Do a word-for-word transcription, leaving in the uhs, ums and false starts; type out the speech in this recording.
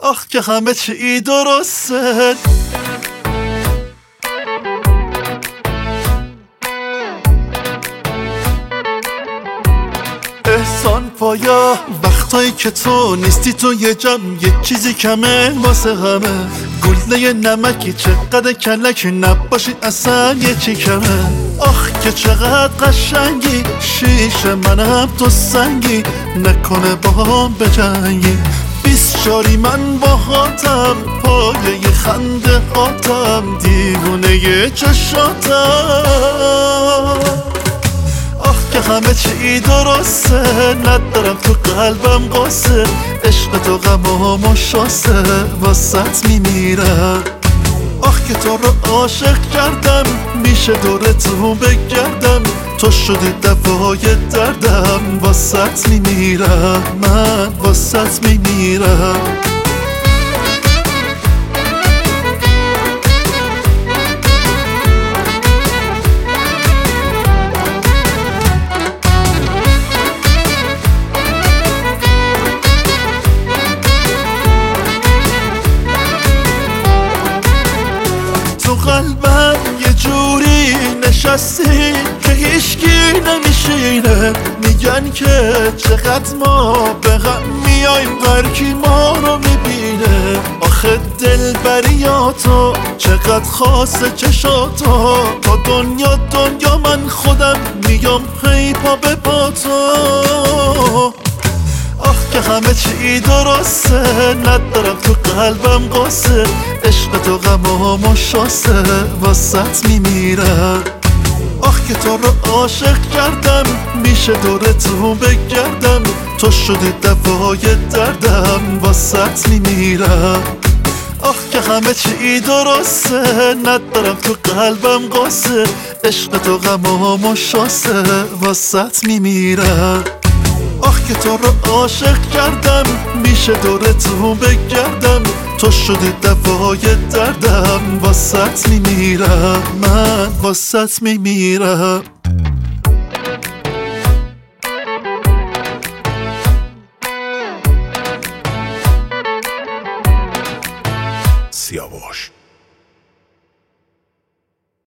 آخ که همه چی درسته. احسان پایا وقتایی که تو نیستی تو یه جمع یه چیزی کمه واسه همه. گله نمکی چقدر کلک نباشی اصلا یه چی کمه. آخ که چقدر قشنگی شیشه منم تو سنگی نکنه با هم بجنگی. بیست چاری من با هاتم پایه ی خنده هاتم دیوونه ی چشاتم. آخ که همه چی درسته ندارم تو قلبم قصه. عشق تو غمام و شاسته واسط میمیرم. آخ که تو رو عاشق کردم میشه دور تو بگردم. تو شدی دوای دردم واسط میمیرم. من واسط میمیرم. تو قلبم یه جوری نشستی که هیچکی نمیشینه. میگن که چقدر ما به هم میایم هرکی ما رو میبینه. آخه دلبریاتو چقدر خاصه چشاتو. تا دنیا دنیا من خودم میام هی پا به پا تو. آخ که همه چی درسته ندارم تو قلبم قصه. عشق تو غمام و شاسته واسط میمیرم. آخ که تو رو عاشق کردم میشه دور تو بگردم. تو شدی دوای دردم واسط میمیرم. آخ که همه چی درسته ندارم تو قلبم قصه. عشق تو غمام و شاسته واسط میمیرم. آخ که تو رو عاشق کردم میشه دور تو بگردم. تو شدی دوای دردم واسط میمیرم. من واسط میمیرم. سیاوش